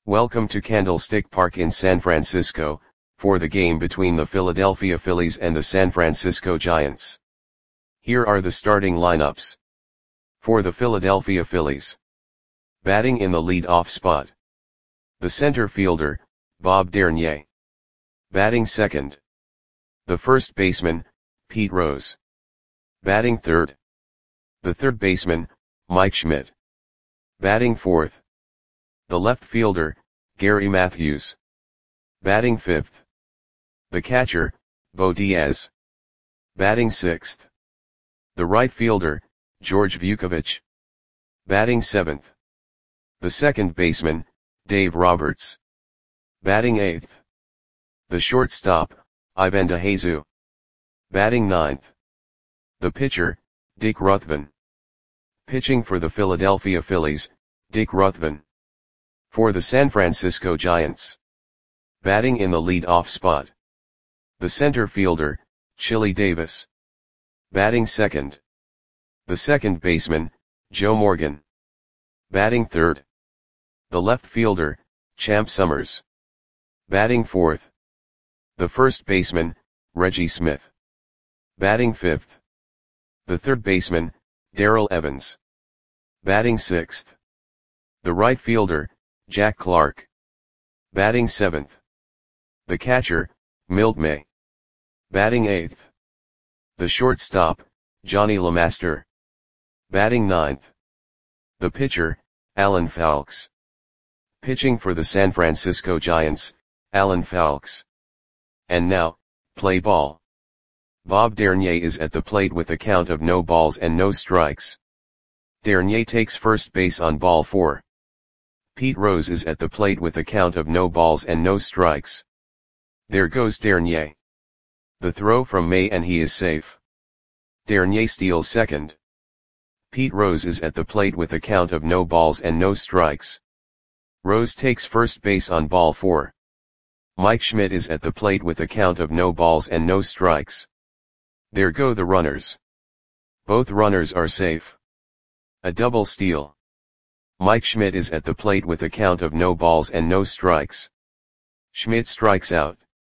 Welcome to Candlestick Park in San Francisco, for the game between the Philadelphia Phillies and the San Francisco Giants. Here are the starting lineups. For the Philadelphia Phillies. Batting in the lead-off spot. The center fielder, Bob Dernier. Batting second. The first baseman, Pete Rose. Batting third. The third baseman, Mike Schmidt. Batting fourth. The left fielder, Gary Matthews. Batting fifth. The catcher, Bo Diaz. Batting sixth. The right fielder, George Vukovich. Batting seventh. The second baseman, Dave Roberts. Batting eighth. The shortstop, Ivan DeJesus. Batting ninth. The pitcher, Dick Ruthven. Pitching for the Philadelphia Phillies, Dick Ruthven. For the San Francisco Giants. Batting in the lead-off spot. The center fielder, Chili Davis. Batting second. The second baseman, Joe Morgan. Batting third. The left fielder, Champ Summers. Batting fourth. The first baseman, Reggie Smith. Batting fifth. The third baseman, Darrell Evans. Batting sixth. The right fielder, Jack Clark. Batting seventh. The catcher, Milt May. Batting eighth. The shortstop, Johnny LeMaster. Batting ninth. The pitcher, Alan Fowlkes. Pitching for the San Francisco Giants, Alan Fowlkes. And now, play ball. Bob Dernier is at the plate with a count of no balls and no strikes. Dernier takes first base on ball 4. Pete Rose is at the plate with a count of no balls and no strikes. There goes Dernier. The throw from May and he is safe. Dernier steals second. Pete Rose is at the plate with a count of no balls and no strikes. Rose takes first base on ball 4. Mike Schmidt is at the plate with a count of no balls and no strikes. There go the runners. Both runners are safe. A double steal. Mike Schmidt is at the plate with a count of no balls and no strikes. Schmidt strikes out.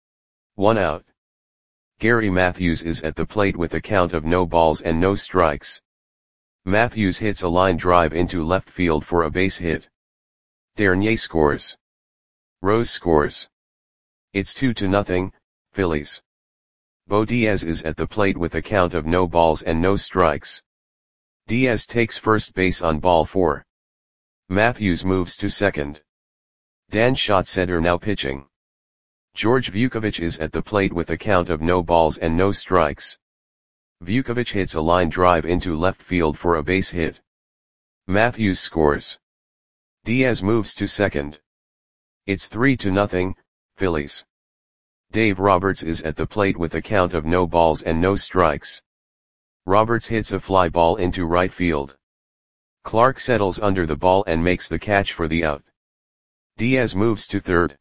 1 out. Gary Matthews is at the plate with a count of no balls and no strikes. Matthews hits a line drive into left field for a base hit. Dernier scores. Rose scores. It's 2-0, Phillies. Bo Diaz is at the plate with a count of no balls and no strikes. Diaz takes first base on ball 4. Matthews moves to second. Dan Schatzeder now pitching. George Vukovich is at the plate with a count of no balls and no strikes. Vukovich hits a line drive into left field for a base hit. Matthews scores. Diaz moves to second. It's 3-0, Phillies. Dave Roberts is at the plate with a count of no balls and no strikes. Roberts hits a fly ball into right field. Clark settles under the ball and makes the catch for the out. Diaz moves to third.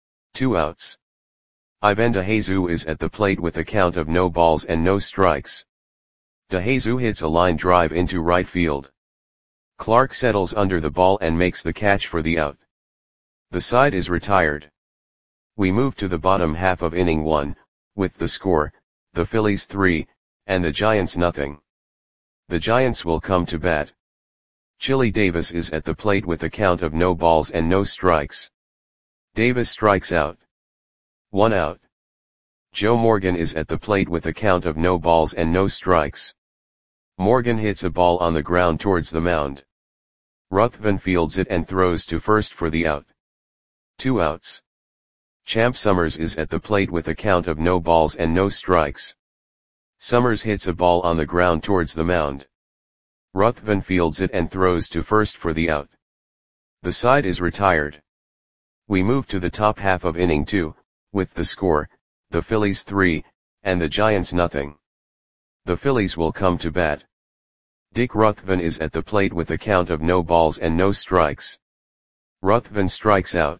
2 outs. Ivan DeJesus is at the plate with a count of no balls and no strikes. DeJesus hits a line drive into right field. Clark settles under the ball and makes the catch for the out. The side is retired. We move to the bottom half of inning 1, with the score, the Phillies 3, and the Giants nothing. The Giants will come to bat. Chili Davis is at the plate with a count of no balls and no strikes. Davis strikes out. 1 out. Joe Morgan is at the plate with a count of no balls and no strikes. Morgan hits a ball on the ground towards the mound. Ruthven fields it and throws to first for the out. 2 outs. Champ Summers is at the plate with a count of no balls and no strikes. Summers hits a ball on the ground towards the mound. Ruthven fields it and throws to first for the out. The side is retired. We move to the top half of inning 2, with the score, the Phillies 3, and the Giants nothing. The Phillies will come to bat. Dick Ruthven is at the plate with a count of no balls and no strikes. Ruthven strikes out.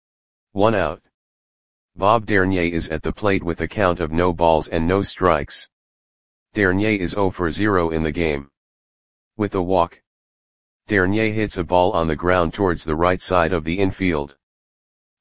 1 out. Bob Dernier is at the plate with a count of no balls and no strikes. Dernier is 0 for 0 in the game. With a walk. Dernier hits a ball on the ground towards the right side of the infield.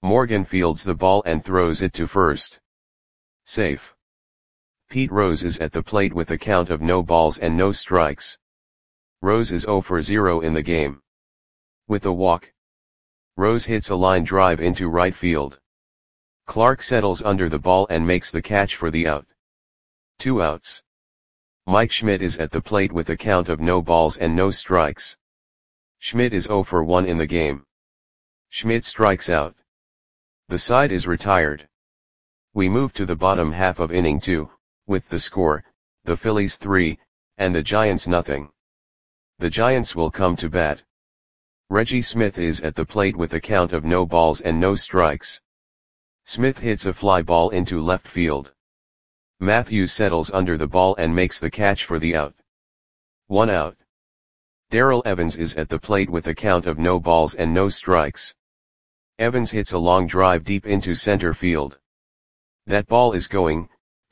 Morgan fields the ball and throws it to first. Safe. Pete Rose is at the plate with a count of no balls and no strikes. Rose is 0 for 0 in the game. With a walk, Rose hits a line drive into right field. Clark settles under the ball and makes the catch for the out. 2 outs. Mike Schmidt is at the plate with a count of no balls and no strikes. Schmidt is 0 for 1 in the game. Schmidt strikes out. The side is retired. We move to the bottom half of inning 2, with the score, the Phillies 3, and the Giants nothing. The Giants will come to bat. Reggie Smith is at the plate with a count of no balls and no strikes. Smith hits a fly ball into left field. Matthews settles under the ball and makes the catch for the out. 1 out. Darrell Evans is at the plate with a count of no balls and no strikes. Evans hits a long drive deep into center field. That ball is gone.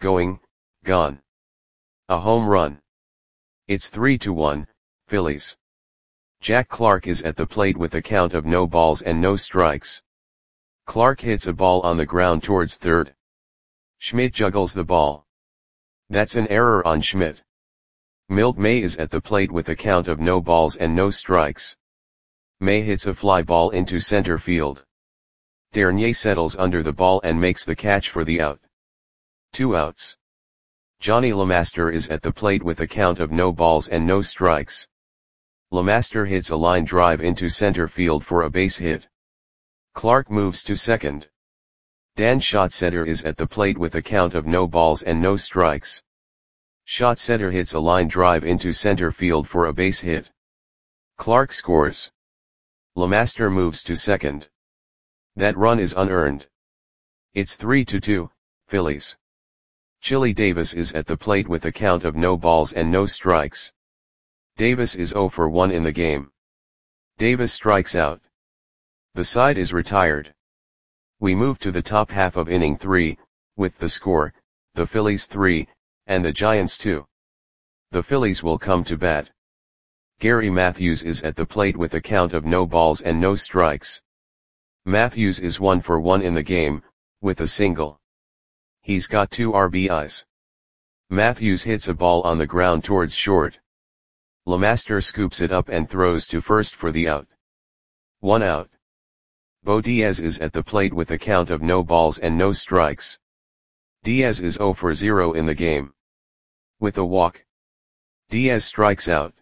A home run. It's 3-1, Phillies. Jack Clark is at the plate with a count of no balls and no strikes. Clark hits a ball on the ground towards third. Schmidt juggles the ball. That's an error on Schmidt. Milt May is at the plate with a count of no balls and no strikes. May hits a fly ball into center field. Dernier settles under the ball and makes the catch for the out. 2 outs. Johnny LeMaster is at the plate with a count of no balls and no strikes. LeMaster hits a line drive into center field for a base hit. Clark moves to second. Dan Schatzeder is at the plate with a count of no balls and no strikes. Schatzeder hits a line drive into center field for a base hit. Clark scores. LeMaster moves to second. That run is unearned. It's 3-2, Phillies. Chili Davis is at the plate with a count of no balls and no strikes. Davis is 0 for 1 in the game. Davis strikes out. The side is retired. We move to the top half of inning 3, with the score, the Phillies 3, and the Giants 2. The Phillies will come to bat. Gary Matthews is at the plate with a count of no balls and no strikes. Matthews is 1 for 1 in the game, with a single. He's got 2 RBIs. Matthews hits a ball on the ground towards short. LeMaster scoops it up and throws to first for the out. 1 out. Bo Diaz is at the plate with a count of no balls and no strikes. Diaz is 0 for 0 in the game. With a walk, Diaz strikes out.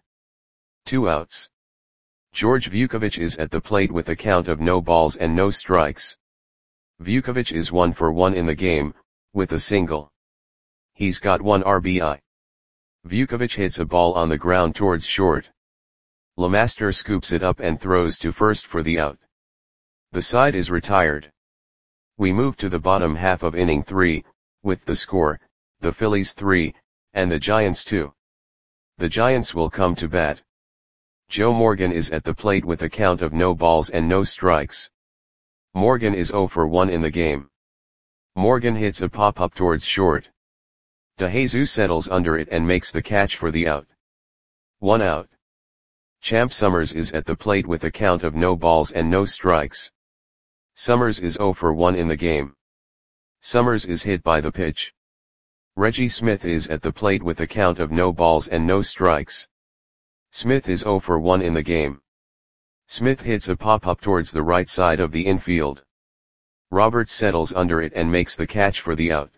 2 outs. George Vukovic is at the plate with a count of no balls and no strikes. Vukovic is 1 for 1 in the game, with a single. He's got 1 RBI. Vukovic hits a ball on the ground towards short. LeMaster scoops it up and throws to first for the out. The side is retired. We move to the bottom half of inning 3, with the score, the Phillies 3, and the Giants 2. The Giants will come to bat. Joe Morgan is at the plate with a count of no balls and no strikes. Morgan is 0 for 1 in the game. Morgan hits a pop-up towards short. DeJesus settles under it and makes the catch for the out. 1 out. Champ Summers is at the plate with a count of no balls and no strikes. Summers is 0 for 1 in the game. Summers is hit by the pitch. Reggie Smith is at the plate with a count of no balls and no strikes. Smith is 0 for 1 in the game. Smith hits a pop-up towards the right side of the infield. Roberts settles under it and makes the catch for the out.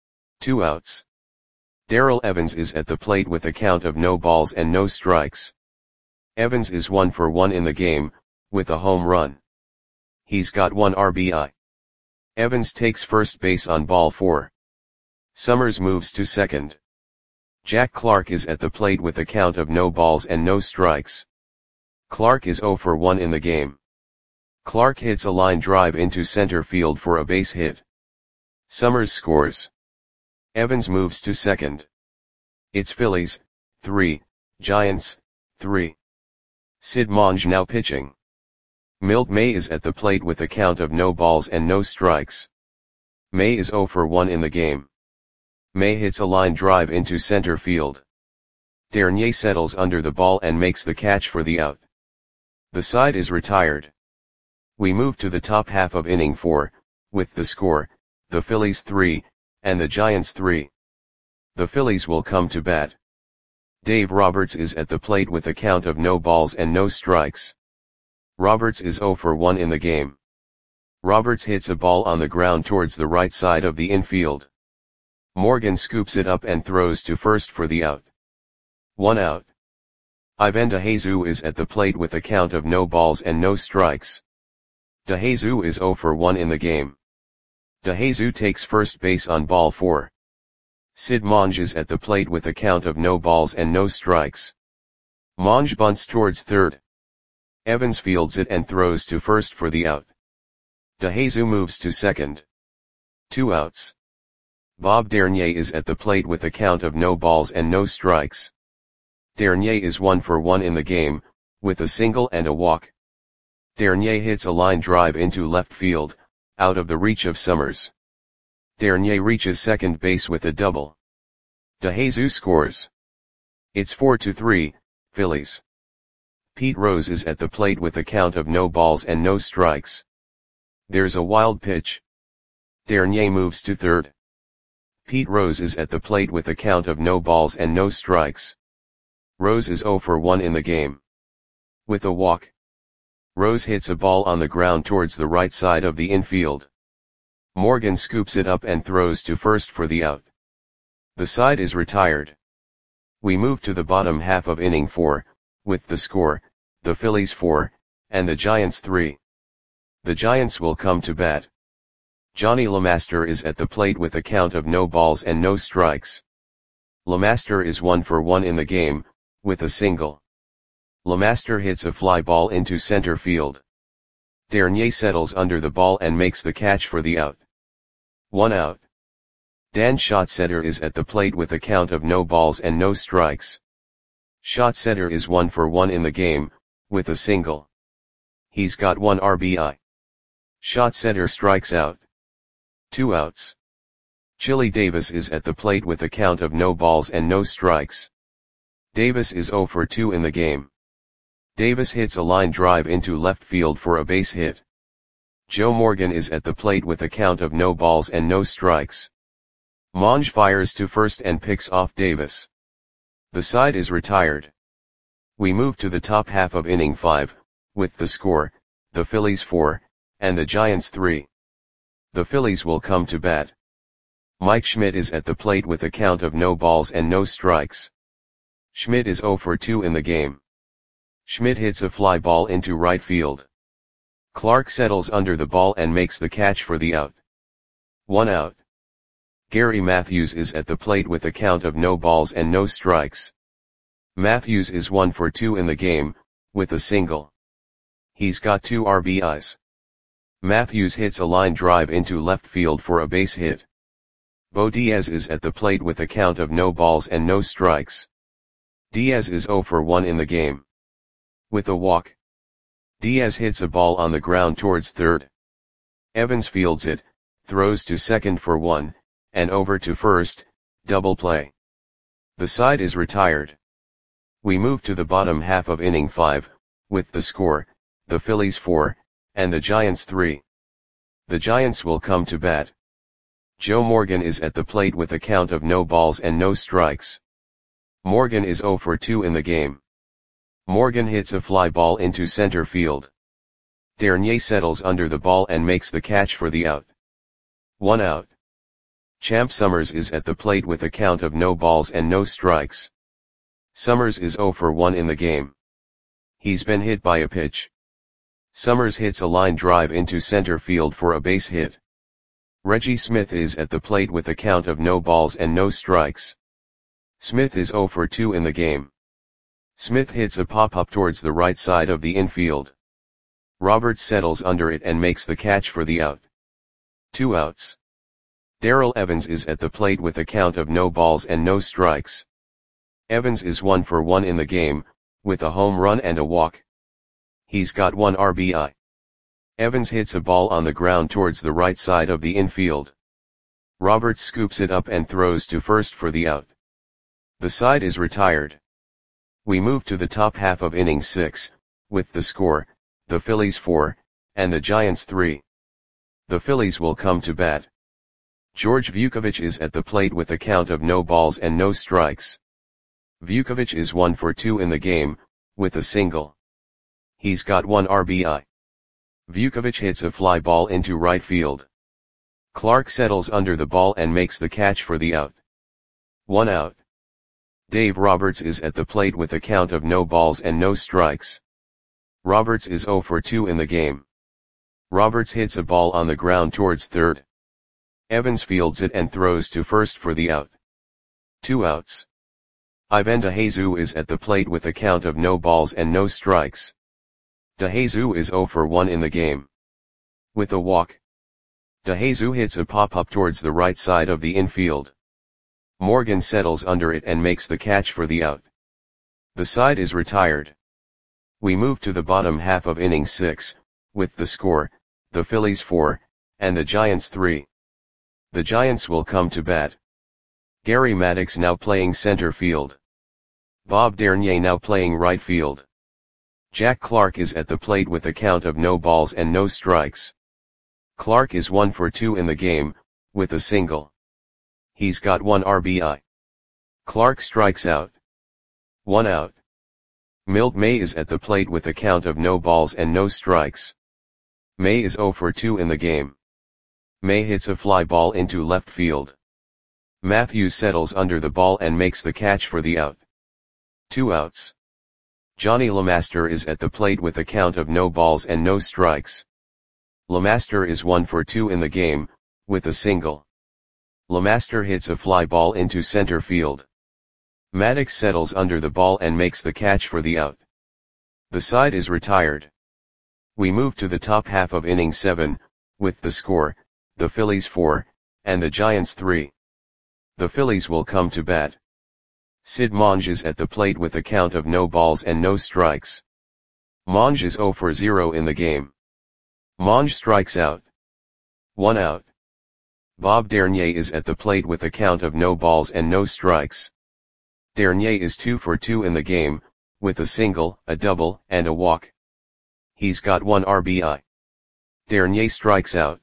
2 outs. Darrell Evans is at the plate with a count of no balls and no strikes. Evans is 1 for 1 in the game, with a home run. He's got 1 RBI. Evans takes first base on ball 4. Summers moves to second. Jack Clark is at the plate with a count of no balls and no strikes. Clark is 0 for 1 in the game. Clark hits a line drive into center field for a base hit. Summers scores. Evans moves to second. It's Phillies, 3, Giants, 3. Sid Monge now pitching. Milt May is at the plate with a count of no balls and no strikes. May is 0 for 1 in the game. May hits a line drive into center field. Dernier settles under the ball and makes the catch for the out. The side is retired. We move to the top half of inning 4, with the score, the Phillies 3, and the Giants 3. The Phillies will come to bat. Dave Roberts is at the plate with a count of no balls and no strikes. Roberts is 0 for 1 in the game. Roberts hits a ball on the ground towards the right side of the infield. Morgan scoops it up and throws to first for the out. 1 out. Ivan DeJesus is at the plate with a count of no balls and no strikes. DeJesus is 0 for 1 in the game. DeJesus takes first base on ball 4. Sid Monge is at the plate with a count of no balls and no strikes. Monge bunts towards third. Evans fields it and throws to first for the out. DeJesus moves to second. 2 outs. Bob Dernier is at the plate with a count of no balls and no strikes. Dernier is 1 for 1 in the game, with a single and a walk. Dernier hits a line drive into left field, out of the reach of Summers. Dernier reaches second base with a double. DeJesus scores. It's 4-3, Phillies. Pete Rose is at the plate with a count of no balls and no strikes. There's a wild pitch. Dernier moves to third. Pete Rose is at the plate with a count of no balls and no strikes. Rose is 0 for 1 in the game. With a walk. Rose hits a ball on the ground towards the right side of the infield. Morgan scoops it up and throws to first for the out. The side is retired. We move to the bottom half of inning 4, with the score, the Phillies 4, and the Giants 3. The Giants will come to bat. Johnny LeMaster is at the plate with a count of no balls and no strikes. LeMaster is 1 for 1 in the game, with a single. LeMaster hits a fly ball into center field. Dernier settles under the ball and makes the catch for the out. 1 out. Dan Schatzeder is at the plate with a count of no balls and no strikes. Schatzeder is 1 for 1 in the game, with a single. He's got 1 RBI. Schatzeder strikes out. 2 outs. Chili Davis is at the plate with a count of no balls and no strikes. Davis is 0 for 2 in the game. Davis hits a line drive into left field for a base hit. Joe Morgan is at the plate with a count of no balls and no strikes. Monge fires to first and picks off Davis. The side is retired. We move to the top half of inning 5, with the score, the Phillies 4, and the Giants 3. The Phillies will come to bat. Mike Schmidt is at the plate with a count of no balls and no strikes. Schmidt is 0 for 2 in the game. Schmidt hits a fly ball into right field. Clark settles under the ball and makes the catch for the out. 1 out. Gary Matthews is at the plate with a count of no balls and no strikes. Matthews is 1 for 2 in the game, with a single. He's got 2 RBIs. Matthews hits a line drive into left field for a base hit. Bo Diaz is at the plate with a count of no balls and no strikes. Diaz is 0 for 1 in the game. With a walk. Diaz hits a ball on the ground towards third. Evans fields it, throws to second for 1, and over to first, double play. The side is retired. We move to the bottom half of inning 5, with the score, the Phillies 4, and the Giants 3. The Giants will come to bat. Joe Morgan is at the plate with a count of no balls and no strikes. Morgan is 0 for 2 in the game. Morgan hits a fly ball into center field. Dernier settles under the ball and makes the catch for the out. 1 out. Champ Summers is at the plate with a count of no balls and no strikes. Summers is 0 for 1 in the game. He's been hit by a pitch. Summers hits a line drive into center field for a base hit. Reggie Smith is at the plate with a count of no balls and no strikes. Smith is 0 for 2 in the game. Smith hits a pop-up towards the right side of the infield. Roberts settles under it and makes the catch for the out. 2 outs. Darrell Evans is at the plate with a count of no balls and no strikes. Evans is 1 for 1 in the game, with a home run and a walk. He's got 1 RBI. Evans hits a ball on the ground towards the right side of the infield. Roberts scoops it up and throws to first for the out. The side is retired. We move to the top half of inning 6, with the score, the Phillies 4, and the Giants 3. The Phillies will come to bat. George Vukovich is at the plate with a count of no balls and no strikes. Vukovich is 1 for 2 in the game, with a single. He's got 1 RBI. Vukovich hits a fly ball into right field. Clark settles under the ball and makes the catch for the out. 1 out. Dave Roberts is at the plate with a count of no balls and no strikes. Roberts is 0 for 2 in the game. Roberts hits a ball on the ground towards third. Evans fields it and throws to first for the out. 2 outs. Ivan DeJesus is at the plate with a count of no balls and no strikes. DeJesus is 0 for 1 in the game. With a walk. DeJesus hits a pop-up towards the right side of the infield. Morgan settles under it and makes the catch for the out. The side is retired. We move to the bottom half of inning 6, with the score, the Phillies 4, and the Giants 3. The Giants will come to bat. Gary Maddox now playing center field. Bob Dernier now playing right field. Jack Clark is at the plate with a count of no balls and no strikes. Clark is 1 for 2 in the game, with a single. He's got 1 RBI. Clark strikes out. 1 out. Milt May is at the plate with a count of no balls and no strikes. May is 0 for 2 in the game. May hits a fly ball into left field. Matthews settles under the ball and makes the catch for the out. 2 outs. Johnny LeMaster is at the plate with a count of no balls and no strikes. LeMaster is 1 for 2 in the game, with a single. LeMaster hits a fly ball into center field. Maddox settles under the ball and makes the catch for the out. The side is retired. We move to the top half of inning 7, with the score, the Phillies 4, and the Giants 3. The Phillies will come to bat. Sid Monge is at the plate with a count of no balls and no strikes. Monge is 0 for 0 in the game. Monge strikes out. 1 out. Bob Dernier is at the plate with a count of no balls and no strikes. Dernier is 2 for 2 in the game, with a single, a double, and a walk. He's got 1 RBI. Dernier strikes out.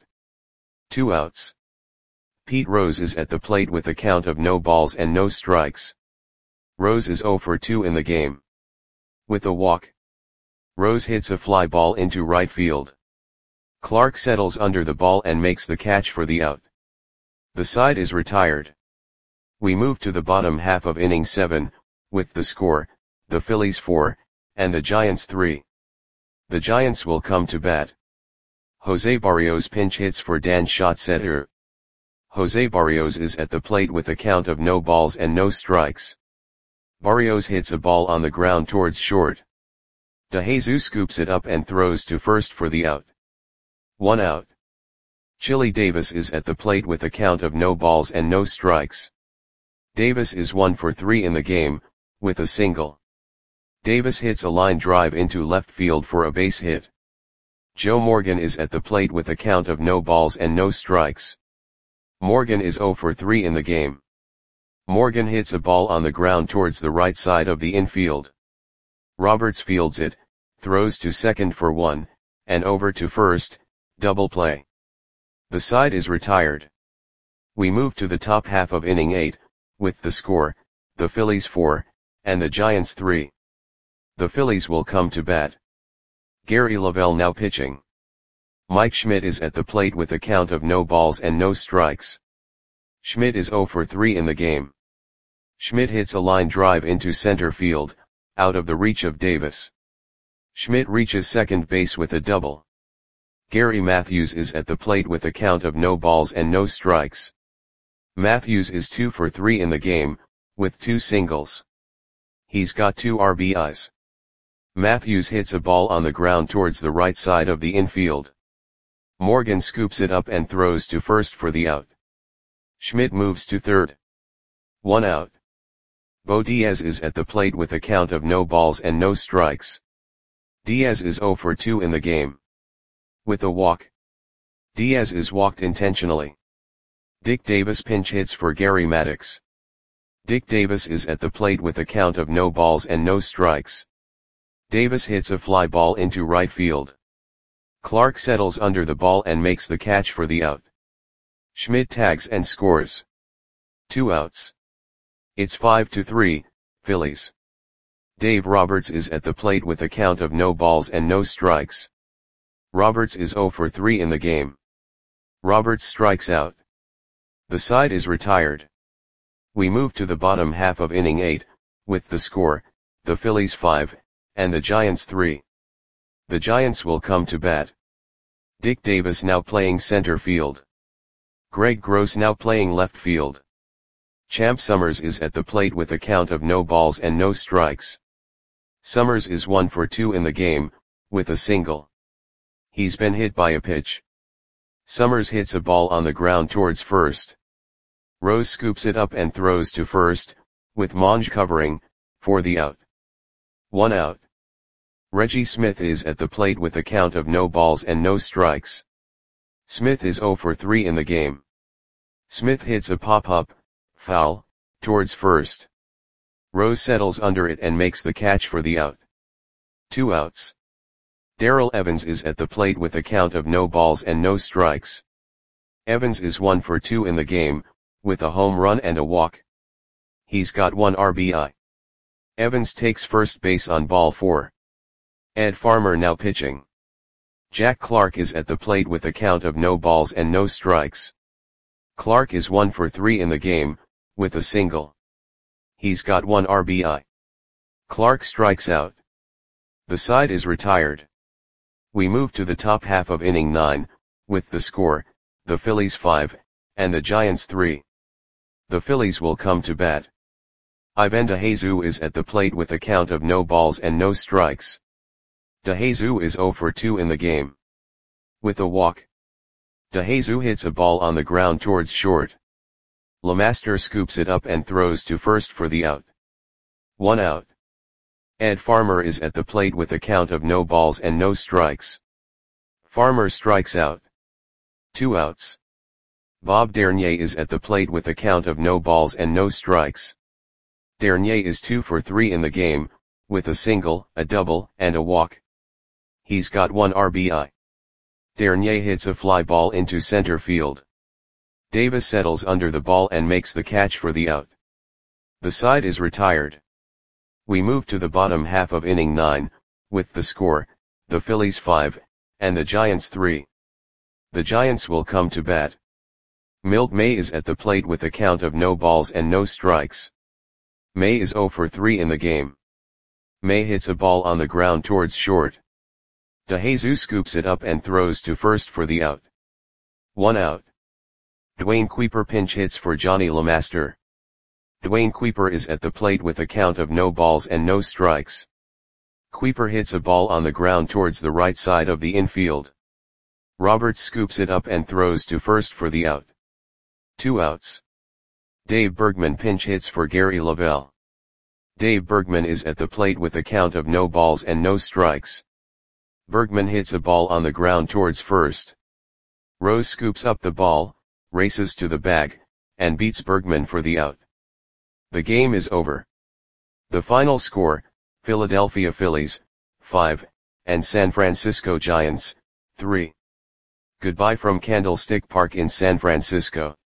2 outs. Pete Rose is at the plate with a count of no balls and no strikes. Rose is 0 for 2 in the game. With a walk. Rose hits a fly ball into right field. Clark settles under the ball and makes the catch for the out. The side is retired. We move to the bottom half of inning 7, with the score, the Phillies 4, and the Giants 3. The Giants will come to bat. Jose Barrios pinch hits for Dan Schatzeder. Jose Barrios is at the plate with a count of no balls and no strikes. Barrios hits a ball on the ground towards short. DeJesus scoops it up and throws to first for the out. 1 out. Chili Davis is at the plate with a count of no balls and no strikes. Davis is 1 for 3 in the game, with a single. Davis hits a line drive into left field for a base hit. Joe Morgan is at the plate with a count of no balls and no strikes. Morgan is 0 for 3 in the game. Morgan hits a ball on the ground towards the right side of the infield. Roberts fields it, throws to second for 1, and over to first, double play. The side is retired. We move to the top half of inning 8, with the score, the Phillies 4, and the Giants 3. The Phillies will come to bat. Gary Lavelle now pitching. Mike Schmidt is at the plate with a count of no balls and no strikes. Schmidt is 0 for 3 in the game. Schmidt hits a line drive into center field, out of the reach of Davis. Schmidt reaches second base with a double. Gary Matthews is at the plate with a count of no balls and no strikes. Matthews is 2 for 3 in the game, with 2 singles. He's got 2 RBIs. Matthews hits a ball on the ground towards the right side of the infield. Morgan scoops it up and throws to first for the out. Schmidt moves to third. 1 out. Bo Diaz is at the plate with a count of no balls and no strikes. Diaz is 0 for 2 in the game. With a walk. Diaz is walked intentionally. Dick Davis pinch hits for Gary Maddox. Dick Davis is at the plate with a count of no balls and no strikes. Davis hits a fly ball into right field. Clark settles under the ball and makes the catch for the out. Schmidt tags and scores. 2 outs. It's 5-3, Phillies. Dave Roberts is at the plate with a count of no balls and no strikes. Roberts is 0 for 3 in the game. Roberts strikes out. The side is retired. We move to the bottom half of inning 8, with the score, the Phillies 5, and the Giants 3. The Giants will come to bat. Dick Davis now playing center field. Greg Gross now playing left field. Champ Summers is at the plate with a count of no balls and no strikes. Summers is 1 for 2 in the game, with a single. He's been hit by a pitch. Summers hits a ball on the ground towards first. Rose scoops it up and throws to first, with Monge covering, for the out. 1 out. Reggie Smith is at the plate with a count of no balls and no strikes. Smith is 0 for 3 in the game. Smith hits a pop-up, foul, towards first. Rose settles under it and makes the catch for the out. 2 outs. Darrell Evans is at the plate with a count of no balls and no strikes. Evans is 1 for 2 in the game, with a home run and a walk. He's got 1 RBI. Evans takes first base on ball 4. Ed Farmer now pitching. Jack Clark is at the plate with a count of no balls and no strikes. Clark is 1 for 3 in the game, with a single. He's got 1 RBI. Clark strikes out. The side is retired. We move to the top half of inning 9, with the score, the Phillies 5, and the Giants 3. The Phillies will come to bat. Ivan DeJesus is at the plate with a count of no balls and no strikes. DeJesus is 0 for 2 in the game. With a walk. DeJesus hits a ball on the ground towards short. LeMaster scoops it up and throws to first for the out. 1 out. Ed Farmer is at the plate with a count of no balls and no strikes. Farmer strikes out. 2 outs. Bob Dernier is at the plate with a count of no balls and no strikes. Dernier is 2 for 3 in the game, with a single, a double, and a walk. He's got 1 RBI. Dernier hits a fly ball into center field. Davis settles under the ball and makes the catch for the out. The side is retired. We move to the bottom half of inning 9, with the score, the Phillies 5, and the Giants 3. The Giants will come to bat. Milt May is at the plate with a count of no balls and no strikes. May is 0 for 3 in the game. May hits a ball on the ground towards short. DeJesus scoops it up and throws to first for the out. 1 out. Dwayne Kuiper pinch hits for Johnny LeMaster. Dwayne Kuiper is at the plate with a count of no balls and no strikes. Kuiper hits a ball on the ground towards the right side of the infield. Roberts scoops it up and throws to first for the out. 2 outs. Dave Bergman pinch hits for Gary Lavelle. Dave Bergman is at the plate with a count of no balls and no strikes. Bergman hits a ball on the ground towards first. Rose scoops up the ball, races to the bag, and beats Bergman for the out. The game is over. The final score, Philadelphia Phillies, 5, and San Francisco Giants, 3. Goodbye from Candlestick Park in San Francisco.